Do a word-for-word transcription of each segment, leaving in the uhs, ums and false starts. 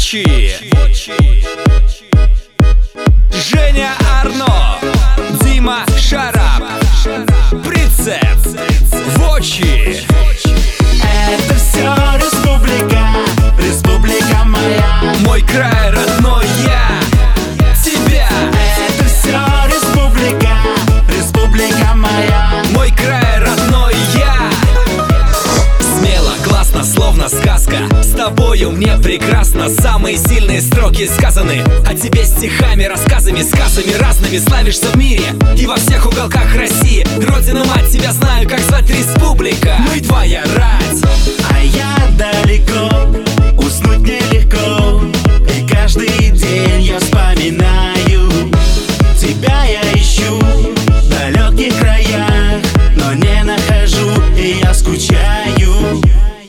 Вочи, Женя Арно, Дима Шарап, Прицеп, Вочи. Это все республика, республика моя. Мой край родной, я тебя. Это все республика, республика моя. Мой край родной, я. Смело, классно, словно сказка. С тобою мне прекрасно. Самые сильные строки сказаны о тебе стихами, рассказами, сказами разными. Славишься в мире и во всех уголках России. Родина, мать, тебя знаю, как звать республика. Мы твоя рать. А я далеко, уснуть нелегко. И каждый день я вспоминаю. Тебя я ищу в далеких краях, но не нахожу, и я скучаю.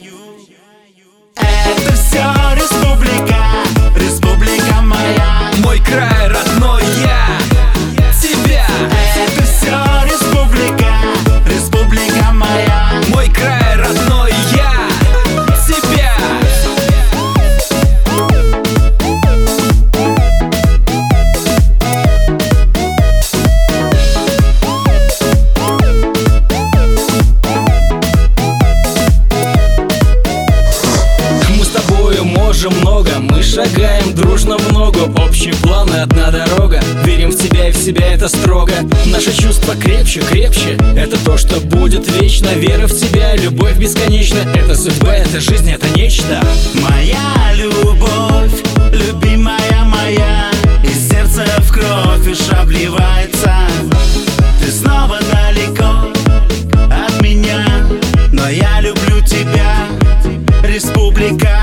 Это все республика, республика моя. Мой край родной, я тебя. Это все республика, республика моя. Мой край родной, я тебя. Мы с тобою можем много, мы шагаем дружно в ногу. Общие планы, одна дорога. Верим в тебя и в себя, это строго. Наши чувства крепче, крепче. Это то, что будет вечно. Вера в тебя, любовь бесконечна. Это судьба, это жизнь, это нечто. Моя любовь, любимая моя, из сердца в кровь уж обливается. Ты снова далеко от меня, но я люблю тебя, республика.